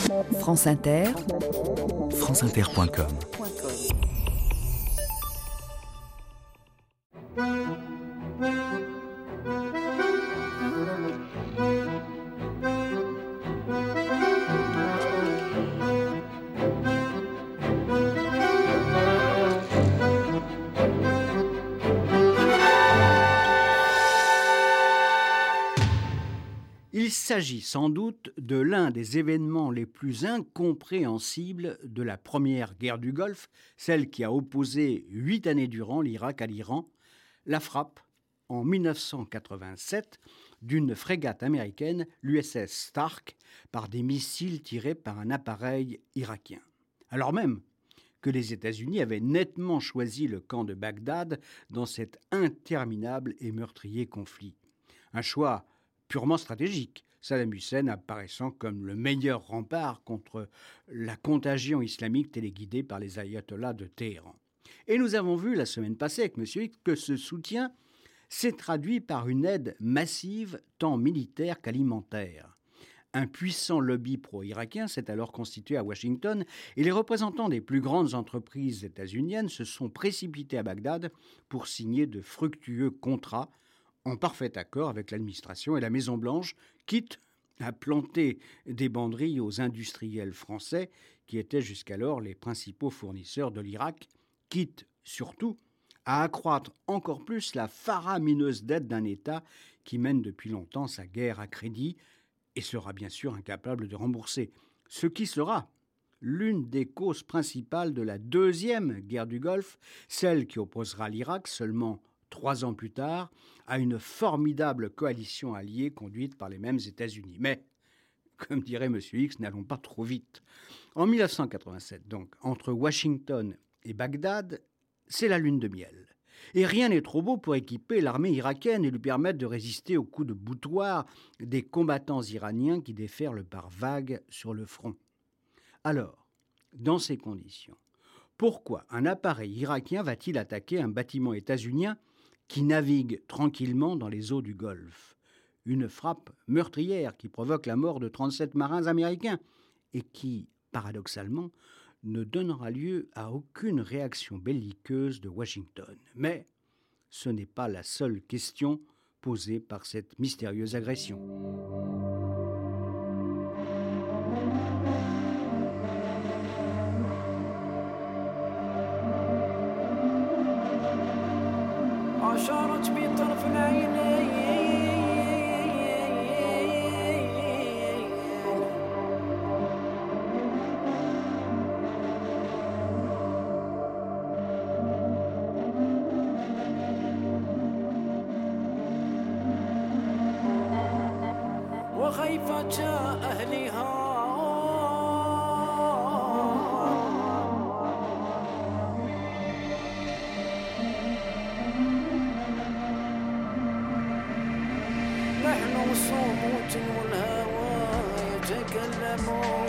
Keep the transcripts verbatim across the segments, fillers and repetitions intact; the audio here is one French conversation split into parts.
France Inter, franceinter point com. Il s'agit sans doute de l'un des événements les plus incompréhensibles de la première guerre du Golfe, celle qui a opposé huit années durant l'Irak à l'Iran, la frappe en mille neuf cent quatre-vingt-sept d'une frégate américaine, l'U S S Stark, par des missiles tirés par un appareil irakien. Alors même que les États-Unis avaient nettement choisi le camp de Bagdad dans cet interminable et meurtrier conflit. Un choix purement stratégique, Saddam Hussein apparaissant comme le meilleur rempart contre la contagion islamique téléguidée par les ayatollahs de Téhéran. Et nous avons vu la semaine passée avec M. X que ce soutien s'est traduit par une aide massive tant militaire qu'alimentaire. Un puissant lobby pro-irakien s'est alors constitué à Washington et les représentants des plus grandes entreprises états-uniennes se sont précipités à Bagdad pour signer de fructueux contrats en parfait accord avec l'administration et la Maison-Blanche, quitte à planter des banderilles aux industriels français qui étaient jusqu'alors les principaux fournisseurs de l'Irak, quitte surtout à accroître encore plus la faramineuse dette d'un État qui mène depuis longtemps sa guerre à crédit et sera bien sûr incapable de rembourser, ce qui sera l'une des causes principales de la deuxième guerre du Golfe, celle qui opposera l'Irak seulement trois ans plus tard, à une formidable coalition alliée conduite par les mêmes États-Unis. Mais, comme dirait M. X, n'allons pas trop vite. En mille neuf cent quatre-vingt-sept, donc, entre Washington et Bagdad, c'est la lune de miel. Et rien n'est trop beau pour équiper l'armée irakienne et lui permettre de résister aux coups de boutoir des combattants iraniens qui déferlent par vagues sur le front. Alors, dans ces conditions, pourquoi un appareil irakien va-t-il attaquer un bâtiment états-unien qui navigue tranquillement dans les eaux du Golfe? Une frappe meurtrière qui provoque la mort de trente-sept marins américains et qui, paradoxalement, ne donnera lieu à aucune réaction belliqueuse de Washington. Mais ce n'est pas la seule question posée par cette mystérieuse agression. أشارت بطرف العينين وخيفة أهلها صوت والهوى يتكلمون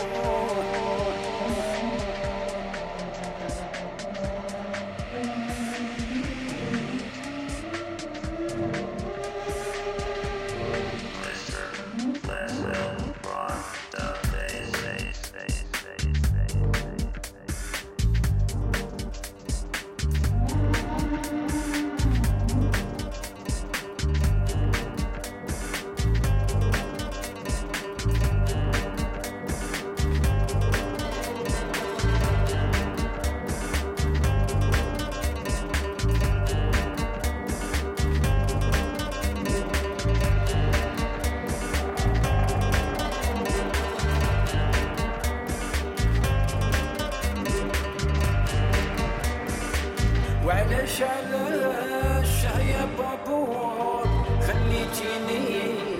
وعلاش علاش يا بابور خليتيني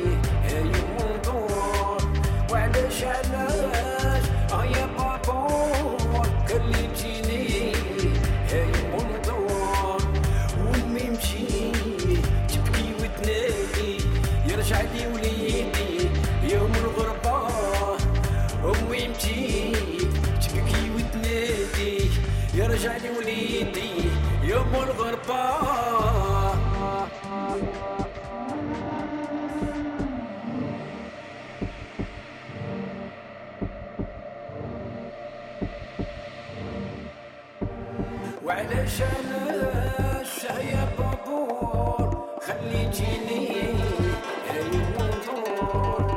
يموتور وعلاش علاش يا بابور خليتيني يموتور ومي مشي تبكي وتنادي يرجع لي وليدي يوم الغربة أمي مشي تبكي وتنادي يرجع لي وليدي يوم الغربة وعلاش انا الشهية بابور خليتيني هاي منظور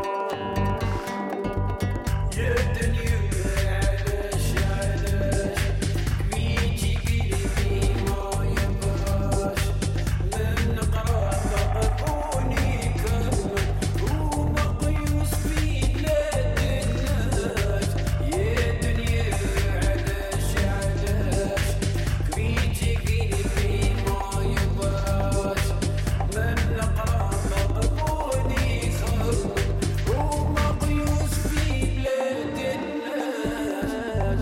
يا دنيا علاش علاش بيتي قلبي ما يبغاش من نقرا ضربوني كمل ومقيوس في بلاد الناس يا دنيا علاش علاش بيتي قلبي ما يبغاش من نقرا ضربوني كمل ومقيوس في بلاد الناس.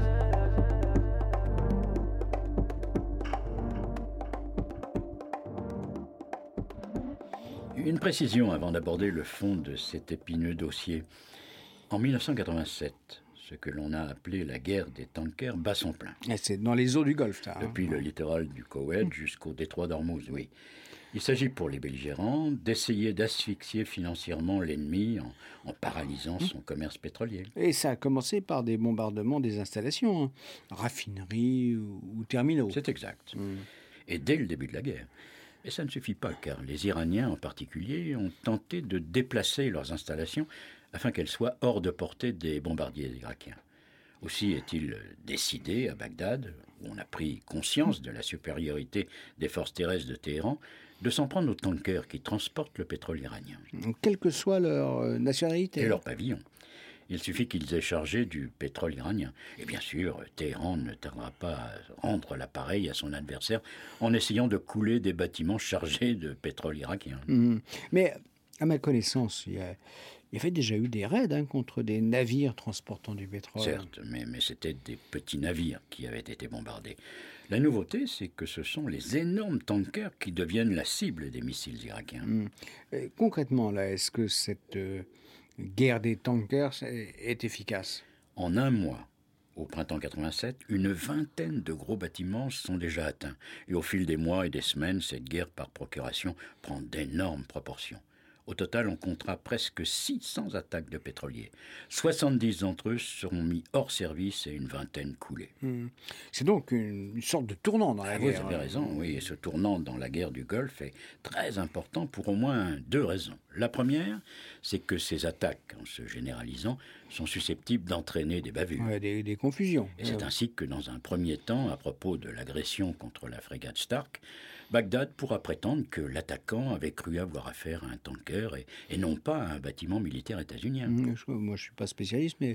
Une précision avant d'aborder le fond de cet épineux dossier. En mille neuf cent quatre-vingt-sept, ce que l'on a appelé la guerre des tankers bat son plein. Et c'est dans les eaux du Golfe, ça. hein. Depuis le littoral du Koweït jusqu'au détroit d'Ormuz, oui. Il s'agit pour les belligérants d'essayer d'asphyxier financièrement l'ennemi en, en paralysant son commerce pétrolier. Et ça a commencé par des bombardements des installations, hein. Raffineries ou, ou terminaux. C'est exact. Et dès le début de la guerre. Et ça ne suffit pas, car les Iraniens en particulier ont tenté de déplacer leurs installations afin qu'elles soient hors de portée des bombardiers irakiens. Aussi est-il décidé à Bagdad, où on a pris conscience de la supériorité des forces terrestres de Téhéran, de s'en prendre aux tankers qui transportent le pétrole iranien. Donc, quelle que soit leur euh, nationalité. Et leur pavillon. Il suffit qu'ils aient chargé du pétrole iranien. Et bien sûr, Téhéran ne tardera pas à rendre l'appareil à son adversaire en essayant de couler des bâtiments chargés de pétrole irakien. Mhm. Mais à ma connaissance, il y, a, il y avait déjà eu des raids hein, contre des navires transportant du pétrole. Certes, mais, mais c'était des petits navires qui avaient été bombardés. La nouveauté, c'est que ce sont les énormes tankers qui deviennent la cible des missiles irakiens. Mhm. Et concrètement, là, est-ce que cette euh, guerre des tankers est, est efficace? En un mois, au printemps quatre-vingt-sept, une vingtaine de gros bâtiments sont déjà atteints. Et au fil des mois et des semaines, cette guerre par procuration prend d'énormes proportions. Au total, on comptera presque six cents attaques de pétroliers. soixante-dix d'entre eux seront mis hors service et une vingtaine coulés. Mhm. C'est donc une, une sorte de tournant dans la Ah, guerre. vous avez hein. raison, oui. Et ce tournant dans la guerre du Golfe est très important pour au moins deux raisons. La première, c'est que ces attaques, en se généralisant, sont susceptibles d'entraîner des bavures. Ouais, des, des confusions. Et c'est Euh, ainsi que, dans un premier temps, à propos de l'agression contre la frégate Stark, Bagdad pourra prétendre que l'attaquant avait cru avoir affaire à un tanker et, et non pas à un bâtiment militaire états-unien. mhm, je- Moi, je ne suis pas spécialiste, mais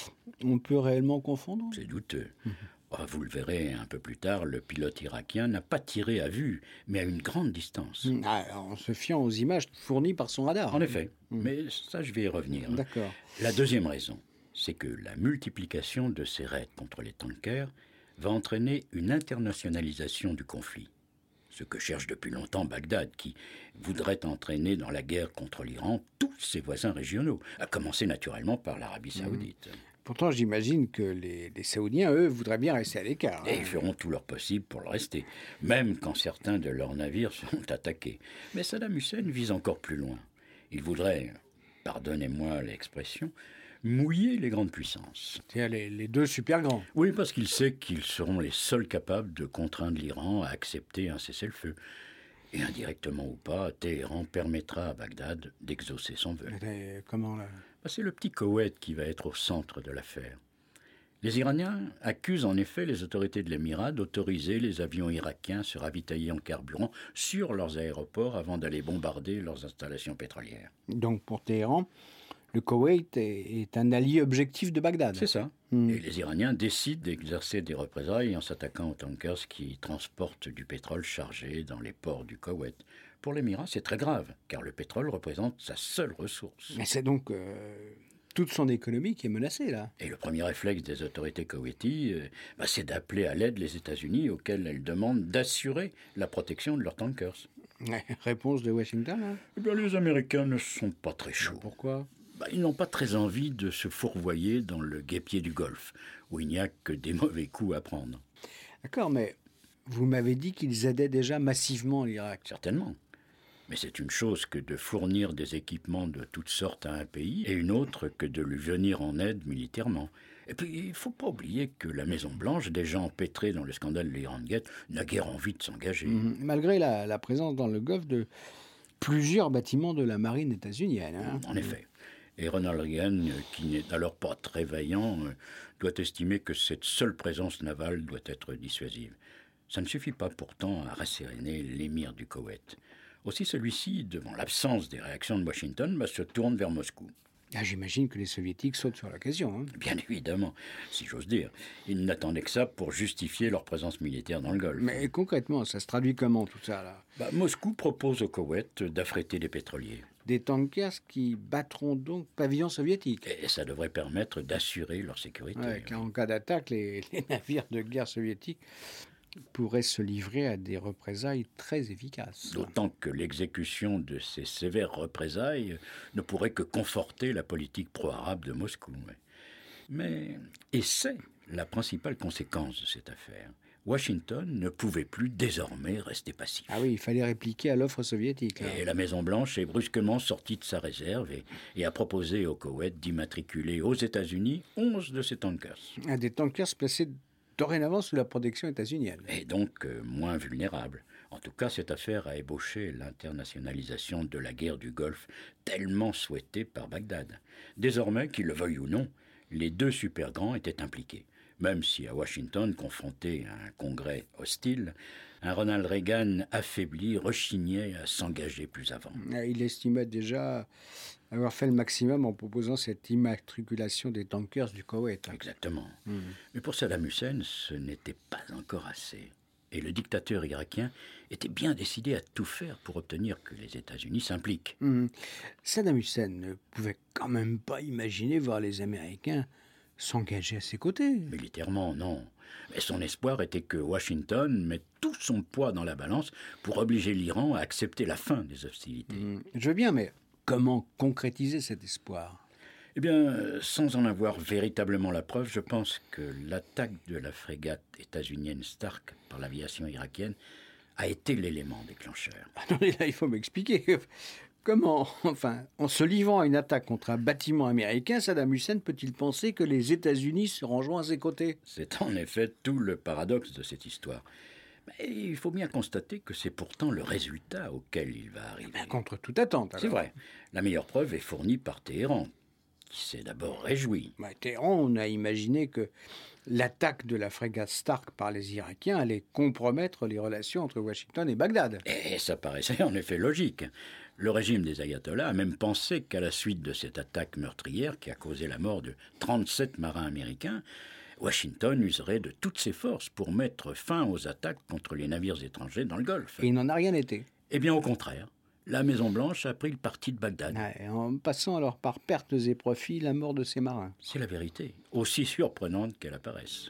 on peut réellement confondre. C'est douteux. Ah, vous le verrez un peu plus tard, le pilote irakien n'a pas tiré à vue, mais à une grande distance. Mhm. Ah, alors, en se fiant aux images fournies par son radar. En effet, mais ça je vais y revenir. D'accord. La deuxième raison, c'est que la multiplication de ces raids contre les tankers va entraîner une internationalisation du conflit. Ce que cherche depuis longtemps Bagdad, qui voudrait entraîner dans la guerre contre l'Iran tous ses voisins régionaux, à commencer naturellement par l'Arabie saoudite. Pourtant, j'imagine que les, les Saoudiens, eux, voudraient bien rester à l'écart. Et hein. ils feront tout leur possible pour le rester, même quand certains de leurs navires seront attaqués. Mais Saddam Hussein vise encore plus loin. Il voudrait, pardonnez-moi l'expression, mouiller les grandes puissances. C'est-à-dire les, les deux super grands. Oui, parce qu'il sait qu'ils seront les seuls capables de contraindre l'Iran à accepter un cessez-le-feu. Et indirectement ou pas, Téhéran permettra à Bagdad d'exaucer son vœu. Et comment là? Bah, c'est le petit Koweït qui va être au centre de l'affaire. Les Iraniens accusent en effet les autorités de l'Émirat d'autoriser les avions irakiens à se ravitailler en carburant sur leurs aéroports avant d'aller bombarder leurs installations pétrolières. Donc pour Téhéran, le Koweït est, est un allié objectif de Bagdad. C'est ça. Hmm. Et les Iraniens décident d'exercer des représailles en s'attaquant aux tankers qui transportent du pétrole chargé dans les ports du Koweït. Pour l'Émirat, c'est très grave, car le pétrole représente sa seule ressource. Mais c'est donc euh, toute son économie qui est menacée là. Et le premier réflexe des autorités koweïties, euh, bah, c'est d'appeler à l'aide les États-Unis, auxquels elles demandent d'assurer la protection de leurs tankers. Ouais, réponse de Washington. Hein. Eh bien, les Américains ne sont pas très chauds. Pourquoi? Bah, ils n'ont pas très envie de se fourvoyer dans le guêpier du Golfe, où il n'y a que des mauvais coups à prendre. D'accord, mais vous m'avez dit qu'ils aidaient déjà massivement l'Irak. Certainement. Mais c'est une chose que de fournir des équipements de toutes sortes à un pays, et une autre que de lui venir en aide militairement. Et puis, il ne faut pas oublier que la Maison-Blanche, déjà empêtrée dans le scandale de l'Iran Gate, n'a guère envie de s'engager. Mhm. Malgré la, la présence dans le Golfe de plusieurs bâtiments de la marine états-unienne. Hein. En effet. Et Ronald Reagan, euh, qui n'est alors pas très vaillant, euh, doit estimer que cette seule présence navale doit être dissuasive. Ça ne suffit pas pourtant à rasséréner l'émir du Koweït. Aussi celui-ci, devant l'absence des réactions de Washington, bah, se tourne vers Moscou. Ah, j'imagine que les soviétiques sautent sur l'occasion. Hein. Bien évidemment, si j'ose dire. Ils n'attendaient que ça pour justifier leur présence militaire dans le Golfe. Mais concrètement, ça se traduit comment tout ça là? Bah, Moscou propose au Koweït d'affréter des pétroliers. Des tankers qui battront donc pavillon soviétique. Et ça devrait permettre d'assurer leur sécurité. Ouais, car en cas d'attaque, les, les navires de guerre soviétiques pourraient se livrer à des représailles très efficaces. D'autant que l'exécution de ces sévères représailles ne pourrait que conforter la politique pro-arabe de Moscou. ouais. Mais, et c'est la principale conséquence de cette affaire, Washington ne pouvait plus désormais rester passif. Ah oui, il fallait répliquer à l'offre soviétique. là. Et la Maison-Blanche est brusquement sortie de sa réserve et, et a proposé au Koweït d'immatriculer aux États-Unis onze de ses tankers. Un des tankers placés dorénavant sous la protection états-unienne. Et donc euh, moins vulnérables. En tout cas, cette affaire a ébauché l'internationalisation de la guerre du Golfe tellement souhaitée par Bagdad. Désormais, qu'ils le veuillent ou non, les deux super grands étaient impliqués. Même si à Washington, confronté à un congrès hostile, un Ronald Reagan affaibli rechignait à s'engager plus avant. Il estimait déjà avoir fait le maximum en proposant cette immatriculation des tankers du Koweït. Exactement. Mmh. Mais pour Saddam Hussein, ce n'était pas encore assez. Et le dictateur irakien était bien décidé à tout faire pour obtenir que les États-Unis s'impliquent. Mmh. Saddam Hussein ne pouvait quand même pas imaginer voir les Américains s'engager à ses côtés. Militairement, non. Mais son espoir était que Washington mette tout son poids dans la balance pour obliger l'Iran à accepter la fin des hostilités. Mmh. Je veux bien, mais comment concrétiser cet espoir? Eh bien, sans en avoir véritablement la preuve, je pense que l'attaque de la frégate états-unienne Stark par l'aviation irakienne a été l'élément déclencheur. Attendez, là, il faut m'expliquer. Comment, enfin, en se livrant à une attaque contre un bâtiment américain, Saddam Hussein peut-il penser que les États-Unis se rangeront à ses côtés? C'est en effet tout le paradoxe de cette histoire. Mais il faut bien constater que c'est pourtant le résultat auquel il va arriver. Ben, contre toute attente. alors. C'est vrai. La meilleure preuve est fournie par Téhéran, qui s'est d'abord réjoui. Ben, Téhéran, on a imaginé que l'attaque de la frégate Stark par les Irakiens allait compromettre les relations entre Washington et Bagdad. Et ça paraissait en effet logique. Le régime des ayatollahs a même pensé qu'à la suite de cette attaque meurtrière qui a causé la mort de trente-sept marins américains, Washington userait de toutes ses forces pour mettre fin aux attaques contre les navires étrangers dans le Golfe. Et il n'en a rien été. Eh bien au contraire, la Maison-Blanche a pris le parti de Bagdad. Ouais, en passant alors par pertes et profits la mort de ses marins. C'est la vérité, aussi surprenante qu'elle apparaisse.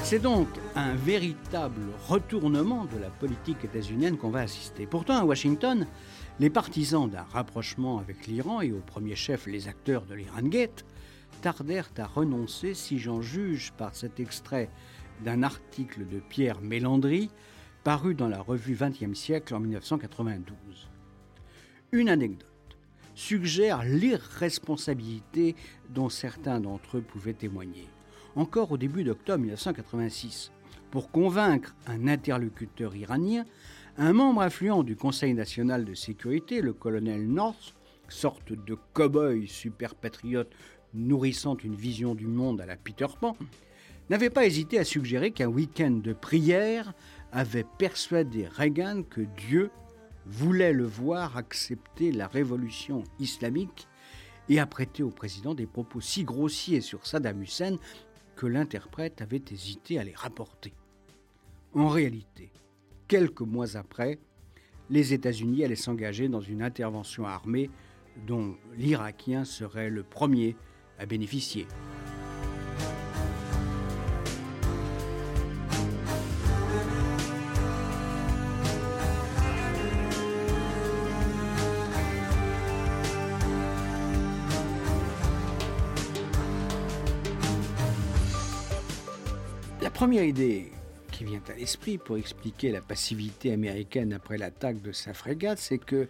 C'est donc un véritable retournement de la politique états-unienne qu'on va assister. Pourtant, à Washington, les partisans d'un rapprochement avec l'Iran, et au premier chef les acteurs de l'Iran Gate, tardèrent à renoncer, si j'en juge par cet extrait d'un article de Pierre Mélandry, paru dans la revue vingtième siècle en mille neuf cent quatre-vingt-douze. Une anecdote suggère l'irresponsabilité dont certains d'entre eux pouvaient témoigner. Encore au début d'octobre mille neuf cent quatre-vingt-six, pour convaincre un interlocuteur iranien, un membre influent du Conseil national de sécurité, le colonel North, sorte de cow-boy super patriote nourrissant une vision du monde à la Peter Pan, n'avait pas hésité à suggérer qu'un week-end de prière avait persuadé Reagan que Dieu voulait le voir accepter la révolution islamique et a prêté au président des propos si grossiers sur Saddam Hussein que l'interprète avait hésité à les rapporter. En réalité, quelques mois après, les États-Unis allaient s'engager dans une intervention armée dont l'Irakien serait le premier à bénéficier. La première idée qui vient à l'esprit pour expliquer la passivité américaine après l'attaque de sa frégate, c'est que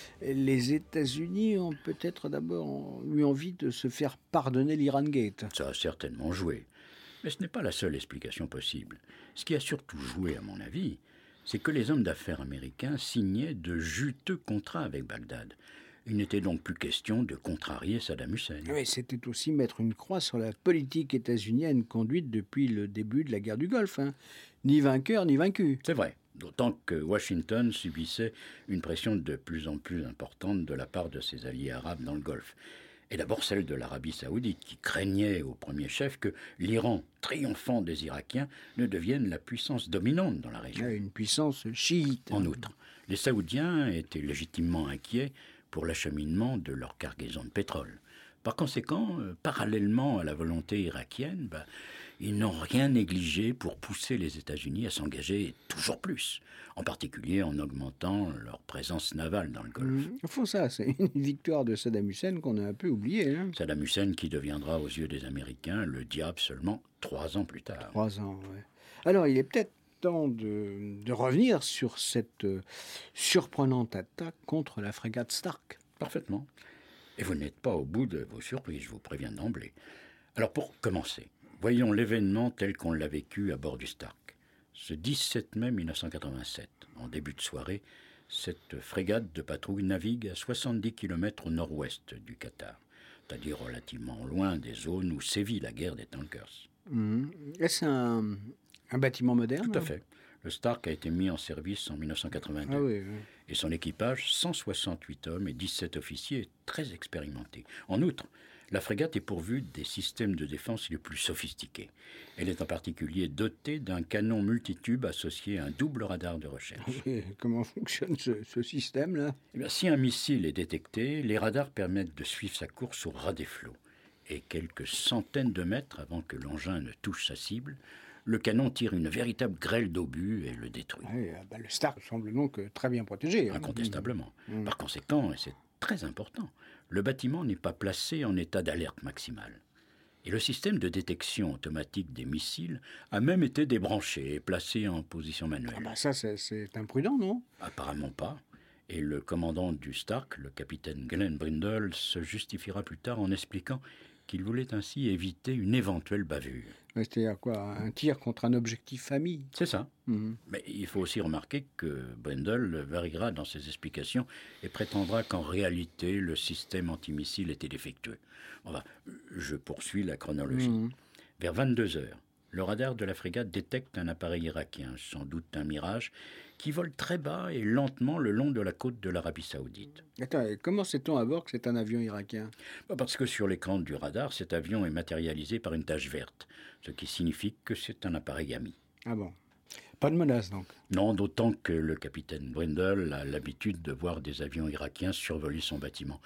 les États-Unis ont peut-être d'abord eu envie de se faire pardonner l'Iran Gate. Ça a certainement joué. Mais ce n'est pas la seule explication possible. Ce qui a surtout joué, à mon avis, c'est que les hommes d'affaires américains signaient de juteux contrats avec Bagdad. Il n'était donc plus question de contrarier Saddam Hussein. Oui, c'était aussi mettre une croix sur la politique états-unienne conduite depuis le début de la guerre du Golfe. Hein. Ni vainqueur, ni vaincu. C'est vrai, d'autant que Washington subissait une pression de plus en plus importante de la part de ses alliés arabes dans le Golfe. Et d'abord celle de l'Arabie saoudite, qui craignait au premier chef que l'Iran, triomphant des Irakiens, ne devienne la puissance dominante dans la région. Une puissance chiite. En outre, les Saoudiens étaient légitimement inquiets pour l'acheminement de leur cargaison de pétrole. Par conséquent, euh, parallèlement à la volonté irakienne, bah, ils n'ont rien négligé pour pousser les États-Unis à s'engager toujours plus, en particulier en augmentant leur présence navale dans le Golfe. Mmh. Au fond, ça, c'est une victoire de Saddam Hussein qu'on a un peu oubliée. Hein. Saddam Hussein qui deviendra aux yeux des Américains le diable seulement trois ans plus tard. Trois ans, ouais. Alors, il est peut-être temps de, de revenir sur cette euh, surprenante attaque contre la frégate Stark. Parfaitement. Et vous n'êtes pas au bout de vos surprises, je vous préviens d'emblée. Alors pour commencer, voyons l'événement tel qu'on l'a vécu à bord du Stark. Ce dix-sept mai mille neuf cent quatre-vingt-sept, en début de soirée, cette frégate de patrouille navigue à soixante-dix kilomètres au nord-ouest du Qatar, c'est-à-dire relativement loin des zones où sévit la guerre des tankers. Mmh. Est-ce un, un bâtiment moderne? Tout à fait. Le Stark a été mis en service en mille neuf cent quatre-vingt-deux. Ah oui, oui. Et son équipage, cent soixante-huit hommes et dix-sept officiers, très expérimentés. En outre, la frégate est pourvue des systèmes de défense les plus sophistiqués. Elle est en particulier dotée d'un canon multitube associé à un double radar de recherche. Et comment fonctionne ce, ce système-là? Eh bien, si un missile est détecté, les radars permettent de suivre sa course au ras des flots. Et quelques centaines de mètres avant que l'engin ne touche sa cible, le canon tire une véritable grêle d'obus et le détruit. Oui, bah, le Stark semble donc très bien protégé. Hein. Incontestablement. Mmh. Par conséquent, et c'est très important, le bâtiment n'est pas placé en état d'alerte maximale. Et le système de détection automatique des missiles a même été débranché et placé en position manuelle. Ah bah ça, c'est, c'est imprudent, non? Apparemment pas. Et le commandant du Stark, le capitaine Glenn Brindle, se justifiera plus tard en expliquant qu'il voulait ainsi éviter une éventuelle bavure. C'est-à-dire quoi? Un tir contre un objectif famille? C'est ça. Mmh. Mais il faut aussi remarquer que Brindle variera dans ses explications et prétendra qu'en réalité, le système antimissile était défectueux. Enfin, je poursuis la chronologie. Mmh. Vers vingt-deux heures, le radar de la frégate détecte un appareil irakien, sans doute un Mirage, qui vole très bas et lentement le long de la côte de l'Arabie saoudite. Attends, et comment sait-on à bord que c'est un avion irakien? Parce que sur l'écran du radar, cet avion est matérialisé par une tache verte, ce qui signifie que c'est un appareil ami. Ah bon? Pas de menace, donc? Non, d'autant que le capitaine Brindle a l'habitude de voir des avions irakiens survoler son bâtiment.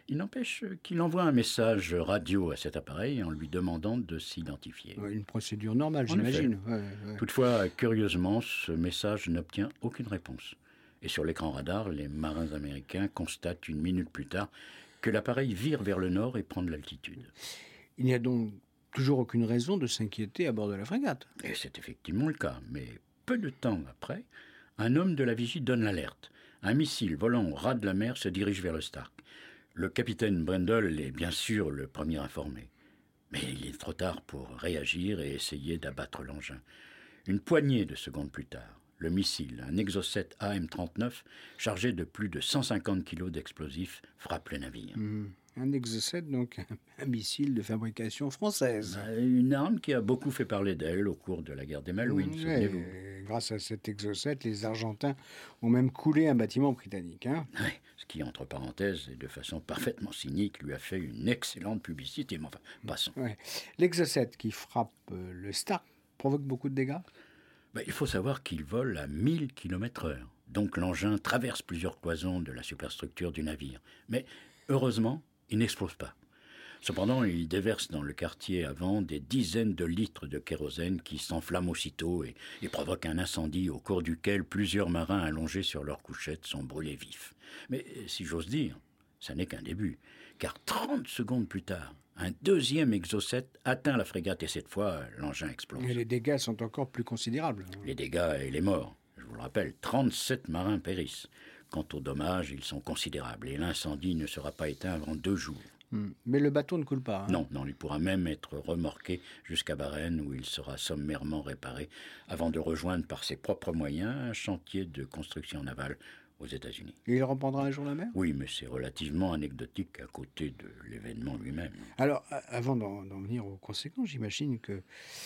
Il n'empêche qu'il envoie un message radio à cet appareil en lui demandant de s'identifier. Ouais, une procédure normale, En j'imagine. Ouais, ouais. Toutefois, curieusement, ce message n'obtient aucune réponse. Et sur l'écran radar, les marins américains constatent une minute plus tard que l'appareil vire vers le nord et prend de l'altitude. Il n'y a donc toujours aucune raison de s'inquiéter à bord de la frégate. Et c'est effectivement le cas. Mais peu de temps après, un homme de la vigie donne l'alerte. Un missile volant au ras de la mer se dirige vers le Stark. Le capitaine Brendel est bien sûr le premier informé. Mais il est trop tard pour réagir et essayer d'abattre l'engin. Une poignée de secondes plus tard, le missile, un Exocet A M trente-neuf, chargé de plus de cent cinquante kilos d'explosifs, frappe le navire. Mmh. Un Exocet, donc un, un missile de fabrication française. Une arme qui a beaucoup fait parler d'elle au cours de la guerre des Malouines, Ouais, souvenez-vous. grâce à cet Exocet, les Argentins ont même coulé un bâtiment britannique. Hein. Ouais, ce qui, entre parenthèses, et de façon parfaitement cynique, lui a fait une excellente publicité. Mais enfin, passons. Ouais. L'Exocet qui frappe euh, le Stark provoque beaucoup de dégâts. Ben, il faut savoir qu'il vole à mille kilomètres heure. Donc l'engin traverse plusieurs cloisons de la superstructure du navire. Mais heureusement, il n'explose pas. Cependant, il déverse dans le quartier avant des dizaines de litres de kérosène qui s'enflamment aussitôt et, et provoquent un incendie au cours duquel plusieurs marins allongés sur leurs couchettes sont brûlés vifs. Mais si j'ose dire, ça n'est qu'un début, car trente secondes plus tard, un deuxième Exocet atteint la frégate et cette fois, l'engin explose. Et les dégâts sont encore plus considérables. Les dégâts et les morts, je vous le rappelle, trente-sept marins périssent. Quant aux dommages, ils sont considérables et l'incendie ne sera pas éteint avant deux jours. Hmm. Mais le bateau ne coule pas. Hein. Non, non, il pourra même être remorqué jusqu'à Varennes où il sera sommairement réparé avant de rejoindre par ses propres moyens un chantier de construction navale aux États-Unis. Et il reprendra un jour la mer. Oui, mais c'est relativement anecdotique à côté de l'événement lui-même. Alors, a- avant d'en d'en venir aux conséquences, j'imagine que,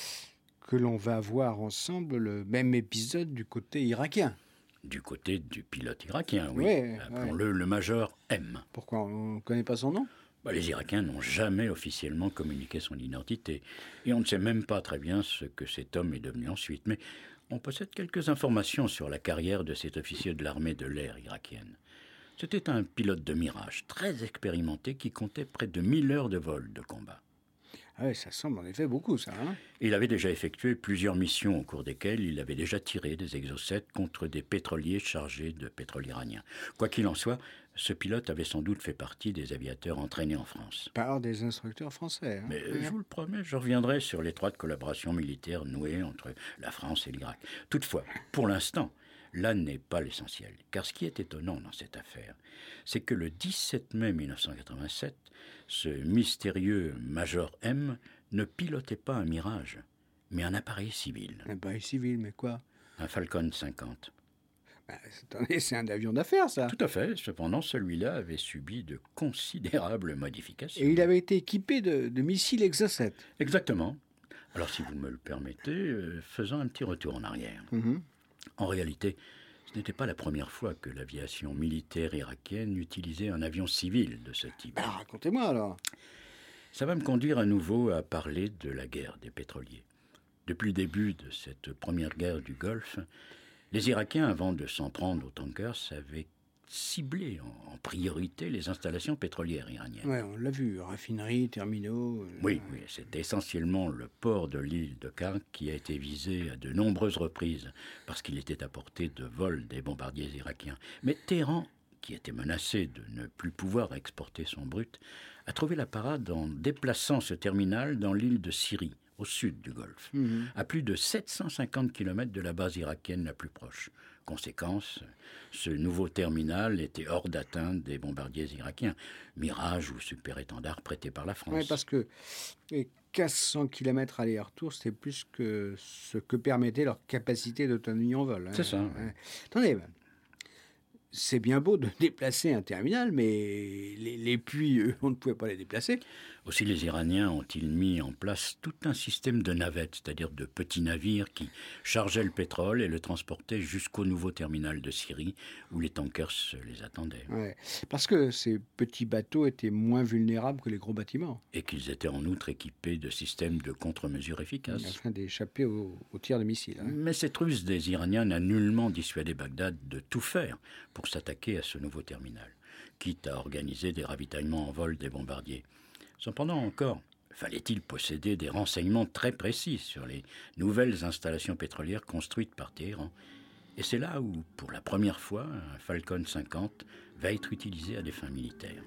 que l'on va voir ensemble le même épisode du côté irakien. Du côté du pilote irakien, oui. Ouais, Appelons-le le Major M. Pourquoi on ne connaît pas son nom? Bah, les Irakiens n'ont jamais officiellement communiqué son identité. Et on ne sait même pas très bien ce que cet homme est devenu ensuite. Mais on possède quelques informations sur la carrière de cet officier de l'armée de l'air irakienne. C'était un pilote de Mirage, très expérimenté, qui comptait près de mille heures de vol de combat. Ah ouais, ça semble en effet beaucoup, ça. Hein. Il avait déjà effectué plusieurs missions au cours desquelles il avait déjà tiré des exocets contre des pétroliers chargés de pétrole iranien. Quoi qu'il en soit, ce pilote avait sans doute fait partie des aviateurs entraînés en France. Par des instructeurs français. Hein. Mais euh, je vous le promets, je reviendrai sur l'étroite collaboration militaire nouée entre la France et l'Irak. Toutefois, pour l'instant, là n'est pas l'essentiel. Car ce qui est étonnant dans cette affaire, c'est que le dix-sept mai mille neuf cent quatre-vingt-sept, ce mystérieux Major M ne pilotait pas un Mirage, mais un appareil civil, Un appareil civil, mais quoi? un Falcon cinquante. Bah, attendez, c'est un avion d'affaires, ça. Tout à fait, cependant celui-là avait subi de considérables modifications. Et il avait été équipé de, de missiles Exocet. Exactement. Alors si vous me le permettez, euh, faisons un petit retour en arrière. Mhm. En réalité, ce n'était pas la première fois que l'aviation militaire irakienne utilisait un avion civil de ce type. Bah, racontez-moi alors. Ça va me conduire à nouveau à parler de la guerre des pétroliers. Depuis le début de cette première guerre du Golfe, les Irakiens, avant de s'en prendre aux tankers, avaient ciblé en, en priorité les installations pétrolières iraniennes. Ouais, on l'a vu, raffineries, terminaux. euh, Oui, oui, c'est essentiellement le port de l'île de Kark qui a été visé à de nombreuses reprises parce qu'il était à portée de vol des bombardiers irakiens. Mais Téhéran, qui était menacé de ne plus pouvoir exporter son brut, a trouvé la parade en déplaçant ce terminal dans l'île de Syrie, au sud du Golfe, Mhm. à plus de sept cent cinquante kilomètres de la base irakienne la plus proche. Conséquence, ce nouveau terminal était hors d'atteinte des bombardiers irakiens, Mirage ou Super Étendard prêtés par la France. Ouais, parce que les quatre cents kilomètres aller-retour, c'était plus que ce que permettait leur capacité d'autonomie en vol. hein. C'est ça, ouais. Ouais. Attendez, ben, c'est bien beau de déplacer un terminal, mais les, les puits, eux, on ne pouvait pas les déplacer. Aussi, les Iraniens ont-ils mis en place tout un système de navettes, c'est-à-dire de petits navires qui chargeaient le pétrole et le transportaient jusqu'au nouveau terminal de Syrie, où les tankers les attendaient. Ouais. Parce que ces petits bateaux étaient moins vulnérables que les gros bâtiments, Et qu'ils étaient en outre équipés de systèmes de contre-mesures efficaces. afin d'échapper aux, aux tirs de missiles. hein. Mais cette ruse des Iraniens n'a nullement dissuadé Bagdad de tout faire pour s'attaquer à ce nouveau terminal. quitte à organiser des ravitaillements en vol des bombardiers. Cependant encore, fallait-il posséder des renseignements très précis sur les nouvelles installations pétrolières construites par Téhéran. Et c'est là où, pour la première fois, un Falcon cinquante va être utilisé à des fins militaires.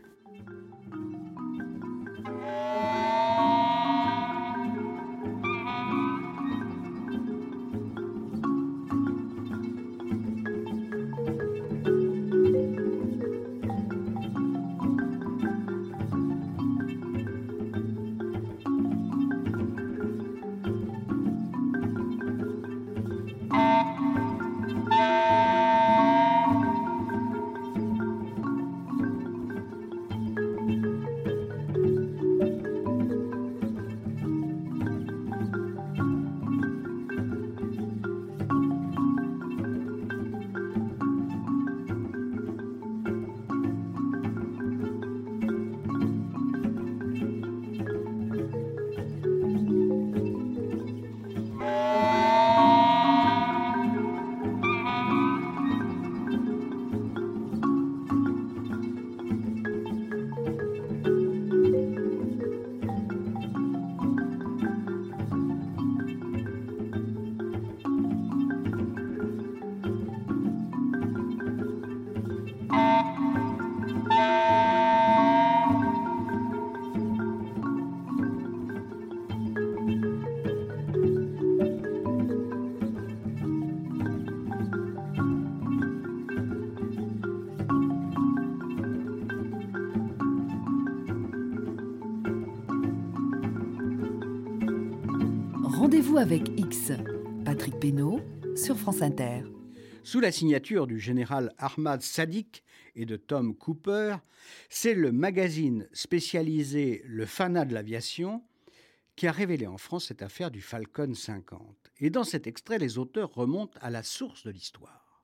Rendez-vous avec X, Patrick Pénaud, sur France Inter. Sous la signature du général Ahmad Sadiq et de Tom Cooper, c'est le magazine spécialisé Le Fanat de l'aviation qui a révélé en France cette affaire du Falcon cinquante. Et dans cet extrait, les auteurs remontent à la source de l'histoire.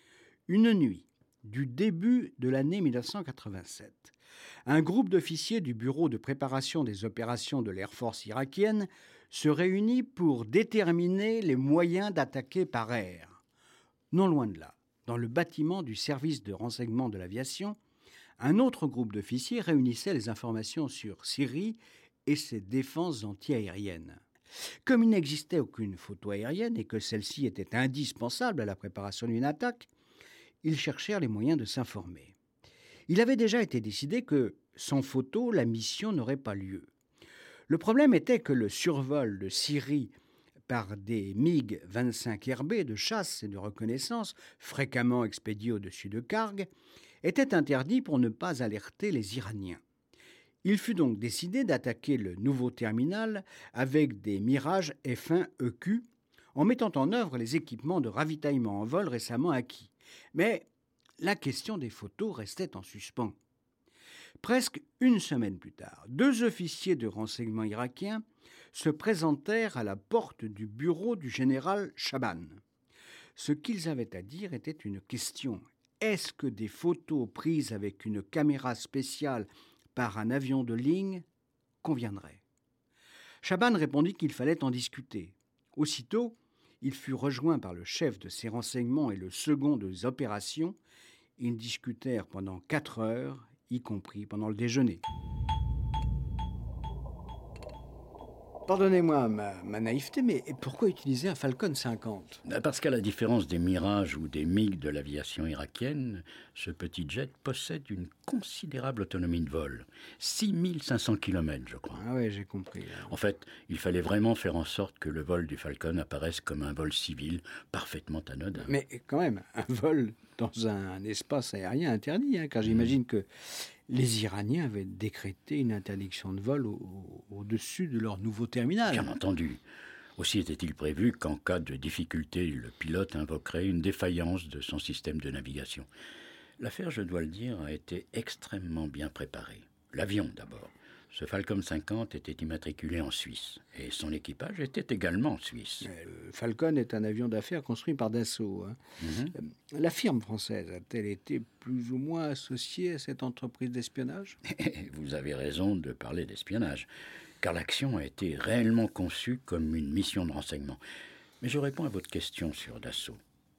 Une nuit du début de l'année mille neuf cent quatre-vingt-sept, un groupe d'officiers du Bureau de préparation des opérations de l'Air Force irakienne se réunit pour déterminer les moyens d'attaquer par air. Non loin de là, dans le bâtiment du service de renseignement de l'aviation, un autre groupe d'officiers réunissait les informations sur Syrie et ses défenses antiaériennes. Comme il n'existait aucune photo aérienne et que celle-ci était indispensable à la préparation d'une attaque, ils cherchèrent les moyens de s'informer. Il avait déjà été décidé que, sans photo, la mission n'aurait pas lieu. Le problème était que le survol de Syrie par des MiG vingt-cinq R B de chasse et de reconnaissance, fréquemment expédiés au-dessus de Karg, était interdit pour ne pas alerter les Iraniens. Il fut donc décidé d'attaquer le nouveau terminal avec des Mirage F un E Q, en mettant en œuvre les équipements de ravitaillement en vol récemment acquis. Mais la question des photos restait en suspens. Presque une semaine plus tard, deux officiers de renseignement irakiens se présentèrent à la porte du bureau du général Chaban. Ce qu'ils avaient à dire était une question. Est-ce que des photos prises avec une caméra spéciale par un avion de ligne conviendraient ? Chaban répondit qu'il fallait en discuter. Aussitôt, il fut rejoint par le chef de ses renseignements et le second des opérations. Ils discutèrent pendant quatre heures, y compris pendant le déjeuner. Pardonnez-moi ma, ma naïveté, mais pourquoi utiliser un Falcon cinquante ? Parce qu'à la différence des Mirage ou des MiG de l'aviation irakienne, ce petit jet possède une considérable autonomie de vol. six mille cinq cents kilomètres, je crois. Ah oui, j'ai compris. En fait, il fallait vraiment faire en sorte que le vol du Falcon apparaisse comme un vol civil parfaitement anodin. Mais quand même, un vol dans un espace aérien interdit, hein, car j'imagine que les Iraniens avaient décrété une interdiction de vol au, au, au-dessus de leur nouveau terminal. Bien entendu. Aussi était-il prévu qu'en cas de difficulté, le pilote invoquerait une défaillance de son système de navigation. L'affaire, je dois le dire, a été extrêmement bien préparée. L'avion, d'abord. Ce Falcon cinquante était immatriculé en Suisse et son équipage était également suisse. Le Falcon est un avion d'affaires construit par Dassault. Hein. Mm-hmm. La firme française a-t-elle été plus ou moins associée à cette entreprise d'espionnage ? Vous avez raison de parler d'espionnage, car l'action a été réellement conçue comme une mission de renseignement. Mais je réponds à votre question sur Dassault.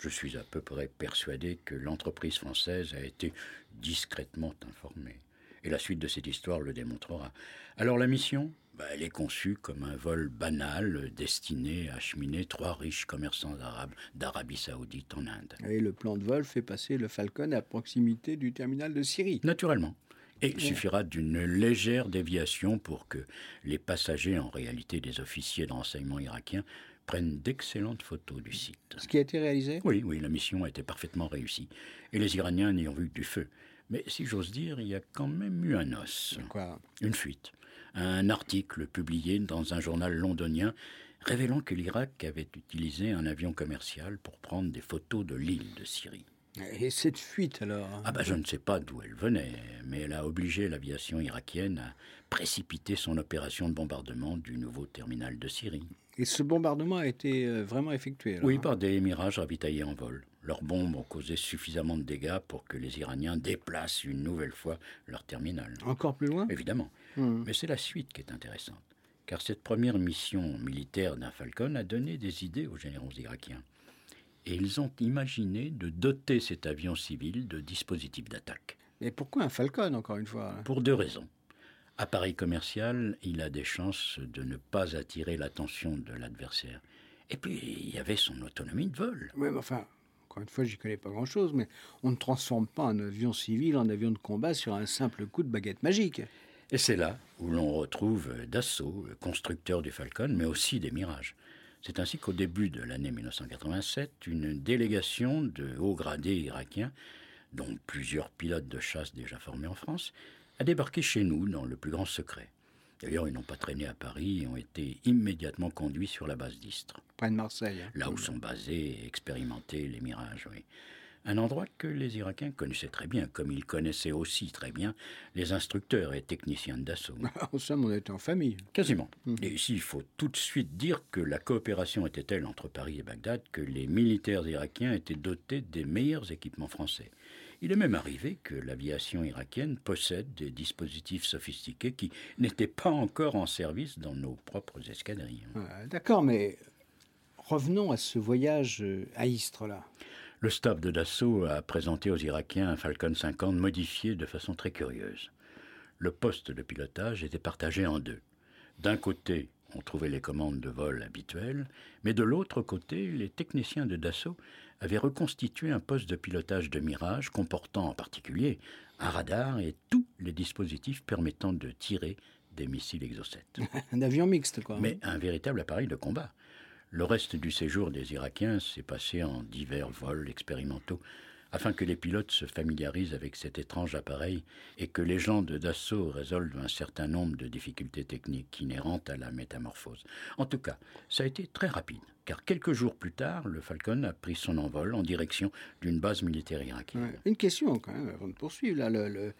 Je suis à peu près persuadé que l'entreprise française a été discrètement informée. Et la suite de cette histoire le démontrera. Alors la mission, bah, elle est conçue comme un vol banal destiné à acheminer trois riches commerçants arabes d'Arabie Saoudite en Inde. Et le plan de vol fait passer le Falcon à proximité du terminal de Syrie. Naturellement. Et il suffira d'une légère déviation pour que les passagers, en réalité des officiers de renseignement irakiens, prennent d'excellentes photos du site. Ce qui a été réalisé? Oui, oui, la mission a été parfaitement réussie. Et les Iraniens n'y ont vu que du feu. Mais si j'ose dire, il y a quand même eu un os. Quoi? Une fuite. Un article publié dans un journal londonien révélant que l'Irak avait utilisé un avion commercial pour prendre des photos de l'île de Syrie. Et cette fuite alors? Ah bah je ne sais pas d'où elle venait, mais elle a obligé l'aviation irakienne à précipiter son opération de bombardement du nouveau terminal de Syrie. Et ce bombardement a été euh, vraiment effectué alors, Oui, hein? par des mirages ravitaillés en vol. Leurs bombes ont causé suffisamment de dégâts pour que les Iraniens déplacent une nouvelle fois leur terminal. Encore plus loin? Évidemment. Hmm. Mais c'est la suite qui est intéressante. Car cette première mission militaire d'un Falcon a donné des idées aux généraux irakiens. Et ils ont imaginé de doter cet avion civil de dispositifs d'attaque. Mais pourquoi un Falcon, encore une fois? Pour deux raisons. Appareil commercial, il a des chances de ne pas attirer l'attention de l'adversaire. Et puis, il y avait son autonomie de vol. Oui, mais enfin, encore une fois, j'y connais pas grand-chose, mais on ne transforme pas un avion civil en avion de combat sur un simple coup de baguette magique. Et c'est là où l'on retrouve Dassault, constructeur du Falcon, mais aussi des Mirages. C'est ainsi qu'au début de l'année mille neuf cent quatre-vingt-sept, une délégation de hauts gradés irakiens, dont plusieurs pilotes de chasse déjà formés en France, a débarqué chez nous dans le plus grand secret. D'ailleurs, ils n'ont pas traîné à Paris et ont été immédiatement conduits sur la base d'Istres, Près de Marseille. Hein. là où sont basés et expérimentés les Mirages, oui. Un endroit que les Irakiens connaissaient très bien, comme ils connaissaient aussi très bien les instructeurs et techniciens de Dassault. En somme, on était en famille. Quasiment. Et ici, il faut tout de suite dire que la coopération était telle entre Paris et Bagdad que les militaires irakiens étaient dotés des meilleurs équipements français. Il est même arrivé que l'aviation irakienne possède des dispositifs sophistiqués qui n'étaient pas encore en service dans nos propres escadrilles. Ouais, d'accord, mais revenons à ce voyage euh, à Istres, là. Le staff de Dassault a présenté aux Irakiens un Falcon cinquante modifié de façon très curieuse. Le poste de pilotage était partagé en deux. D'un côté, on trouvait les commandes de vol habituelles, mais de l'autre côté, les techniciens de Dassault avaient reconstitué un poste de pilotage de Mirage comportant en particulier un radar et tous les dispositifs permettant de tirer des missiles Exocet. Un avion mixte, quoi. Mais un véritable appareil de combat. Le reste du séjour des Irakiens s'est passé en divers vols expérimentaux, afin que les pilotes se familiarisent avec cet étrange appareil et que les gens de Dassault résolvent un certain nombre de difficultés techniques inhérentes à la métamorphose. En tout cas, ça a été très rapide, car quelques jours plus tard, le Falcon a pris son envol en direction d'une base militaire irakienne. Ouais. Une question, quand même, avant de poursuivre. Là, le, le,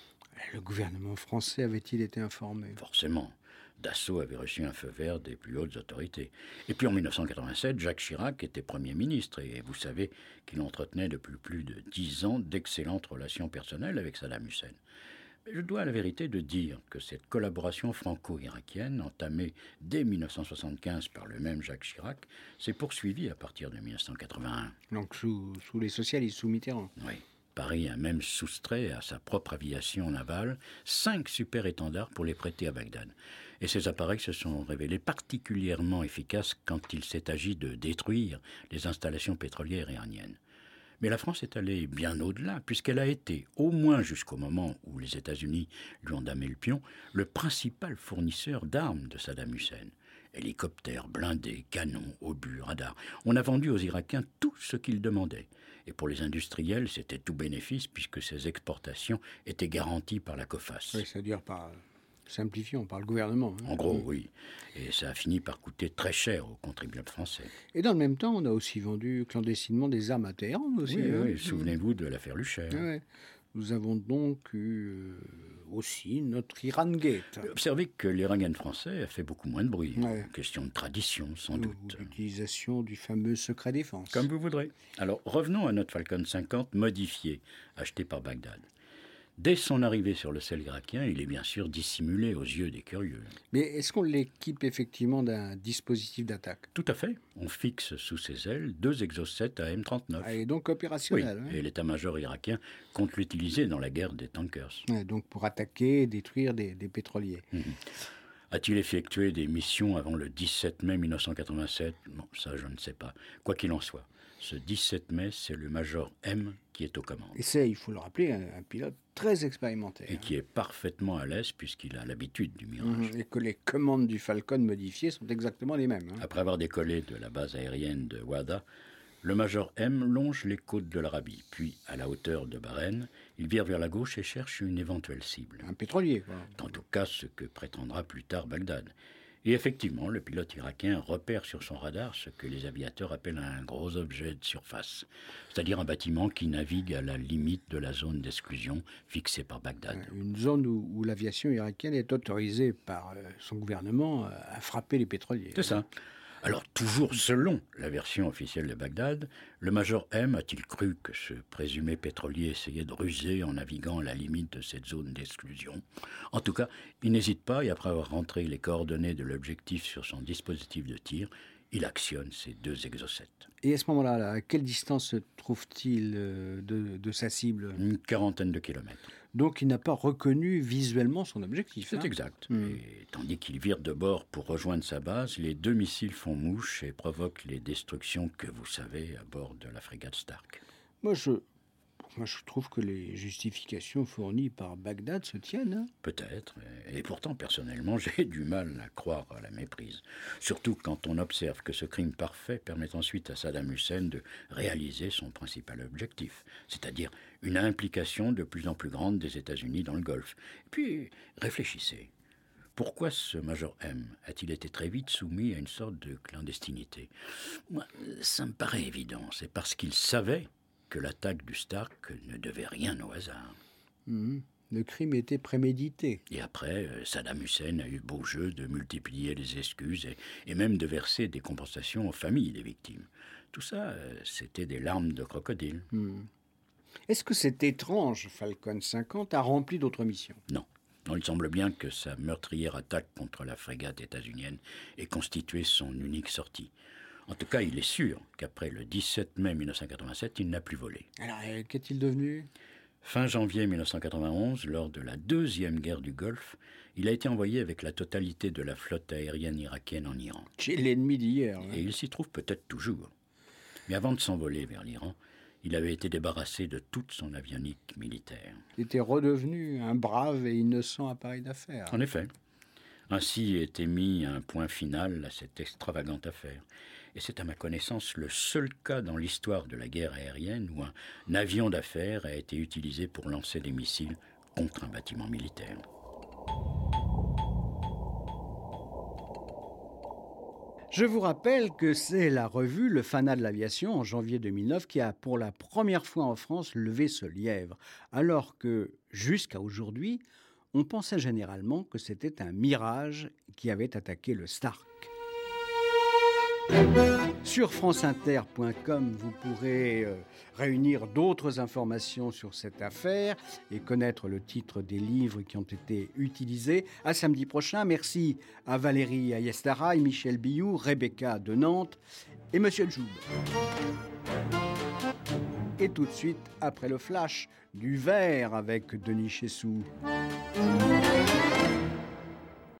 le gouvernement français avait-il été informé? Forcément. Dassault avait reçu un feu vert des plus hautes autorités. Et puis en mille neuf cent quatre-vingt-sept, Jacques Chirac était Premier ministre et vous savez qu'il entretenait depuis plus de dix ans d'excellentes relations personnelles avec Saddam Hussein. Mais je dois à la vérité de dire que cette collaboration franco-irakienne, entamée dès mille neuf cent soixante-quinze par le même Jacques Chirac, s'est poursuivie à partir de mille neuf cent quatre-vingt-un. Donc sous, sous les socialistes, sous Mitterrand. Oui. Paris a même soustrait à sa propre aviation navale cinq super-étendards pour les prêter à Bagdad. Et ces appareils se sont révélés particulièrement efficaces quand il s'est agi de détruire les installations pétrolières iraniennes. Mais la France est allée bien au-delà, puisqu'elle a été, au moins jusqu'au moment où les États-Unis lui ont damé le pion, le principal fournisseur d'armes de Saddam Hussein. Hélicoptères, blindés, canons, obus, radars. On a vendu aux Irakiens tout ce qu'ils demandaient. Et pour les industriels, c'était tout bénéfice puisque ces exportations étaient garanties par la COFAS. Oui, c'est-à-dire par... Simplifions, par le gouvernement. Hein. En gros, oui. Et ça a fini par coûter très cher aux contribuables français. Et dans le même temps, on a aussi vendu clandestinement des armes à Téhéran aussi. Oui, hein. oui, souvenez-vous de l'affaire Lucher. Ouais. Nous avons donc eu euh, aussi notre Iran Gate. Observez que l'Iranian français a fait beaucoup moins de bruit. Ouais. Question de tradition, sans Ou doute. l'utilisation du fameux secret défense. Comme vous voudrez. Alors, revenons à notre Falcon cinquante modifié, acheté par Bagdad. Dès son arrivée sur le sol irakien, il est bien sûr dissimulé aux yeux des curieux. Mais est-ce qu'on l'équipe effectivement d'un dispositif d'attaque? Tout à fait. On fixe sous ses ailes deux exocets A M trente-neuf. Ah, et donc Oui, opérationnel. hein. et l'état-major irakien compte l'utiliser dans la guerre des tankers. Ouais, donc pour attaquer et détruire des, des pétroliers. A-t-il effectué des missions avant le dix-sept mai mille neuf cent quatre-vingt-sept? Bon, ça je ne sais pas. Quoi qu'il en soit, ce dix-sept mai, c'est le major M qui est aux commandes. Et c'est, il faut le rappeler, un, un pilote très expérimenté. Et hein. qui est parfaitement à l'aise puisqu'il a l'habitude du Mirage. Mhm. Et que les commandes du Falcon modifiées sont exactement les mêmes. hein. Après avoir décollé de la base aérienne de Wada, le major M longe les côtes de l'Arabie. Puis, à la hauteur de Bahreïn, il vire vers la gauche et cherche une éventuelle cible. Un pétrolier, quoi. Quant au cas, ce que prétendra plus tard Bagdad. Et effectivement, le pilote irakien repère sur son radar ce que les aviateurs appellent un gros objet de surface, c'est-à-dire un bâtiment qui navigue à la limite de la zone d'exclusion fixée par Bagdad. Une zone où, où l'aviation irakienne est autorisée par euh, son gouvernement euh, à frapper les pétroliers. C'est ça. Alors, toujours selon la version officielle de Bagdad, le major M a-t-il cru que ce présumé pétrolier essayait de ruser en naviguant à la limite de cette zone d'exclusion? En tout cas, il n'hésite pas et après avoir rentré les coordonnées de l'objectif sur son dispositif de tir, il actionne ses deux exocets. Et à ce moment-là, là, à quelle distance se trouve-t-il euh, de, de sa cible? Une quarantaine de kilomètres. Donc il n'a pas reconnu visuellement son objectif. C'est hein. exact. Hmm. Et tandis qu'il vire de bord pour rejoindre sa base, les deux missiles font mouche et provoquent les destructions que vous savez à bord de la frégate Stark. Moi, je, moi, je trouve que les justifications fournies par Bagdad se tiennent. hein. Peut-être, et pourtant personnellement j'ai du mal à croire à la méprise. Surtout quand on observe que ce crime parfait permet ensuite à Saddam Hussein de réaliser son principal objectif, c'est-à-dire une implication de plus en plus grande des États-Unis dans le Golfe. Et puis, réfléchissez. Pourquoi ce major M a-t-il été très vite soumis à une sorte de clandestinité? Moi, ça me paraît évident. C'est parce qu'il savait que l'attaque du Stark ne devait rien au hasard. Mhm. Le crime était prémédité. Et après, euh, Saddam Hussein a eu beau jeu de multiplier les excuses et, et même de verser des compensations aux familles des victimes. Tout ça, euh, c'était des larmes de crocodile. Mhm. Est-ce que cet étrange Falcon cinquante a rempli d'autres missions? Non. Non, il semble bien que sa meurtrière attaque contre la frégate états-unienne ait constitué son unique sortie. En tout cas, il est sûr qu'après le dix-sept mai mille neuf cent quatre-vingt-sept, il n'a plus volé. Alors, euh, qu'est-il devenu? Fin janvier mille neuf cent quatre-vingt-onze, lors de la deuxième guerre du Golfe, il a été envoyé avec la totalité de la flotte aérienne irakienne en Iran. Chez l'ennemi d'hier. hein. Et il s'y trouve peut-être toujours. Mais avant de s'envoler vers l'Iran, il avait été débarrassé de toute son avionique militaire. Il était redevenu un brave et innocent appareil d'affaires. En effet. Ainsi était mis un point final à cette extravagante affaire. Et c'est à ma connaissance le seul cas dans l'histoire de la guerre aérienne où un avion d'affaires a été utilisé pour lancer des missiles contre un bâtiment militaire. Je vous rappelle que c'est la revue Le Fanat de l'aviation en janvier deux mille neuf qui a pour la première fois en France levé ce lièvre, alors que jusqu'à aujourd'hui, on pensait généralement que c'était un Mirage qui avait attaqué le Stark. Sur france inter point com, vous pourrez euh, réunir d'autres informations sur cette affaire et connaître le titre des livres qui ont été utilisés. À samedi prochain, merci à Valérie Ayestara et Michel Billou, Rebecca de Nantes et Monsieur Joub. Et tout de suite, après le flash, du verre avec Denis Chessou.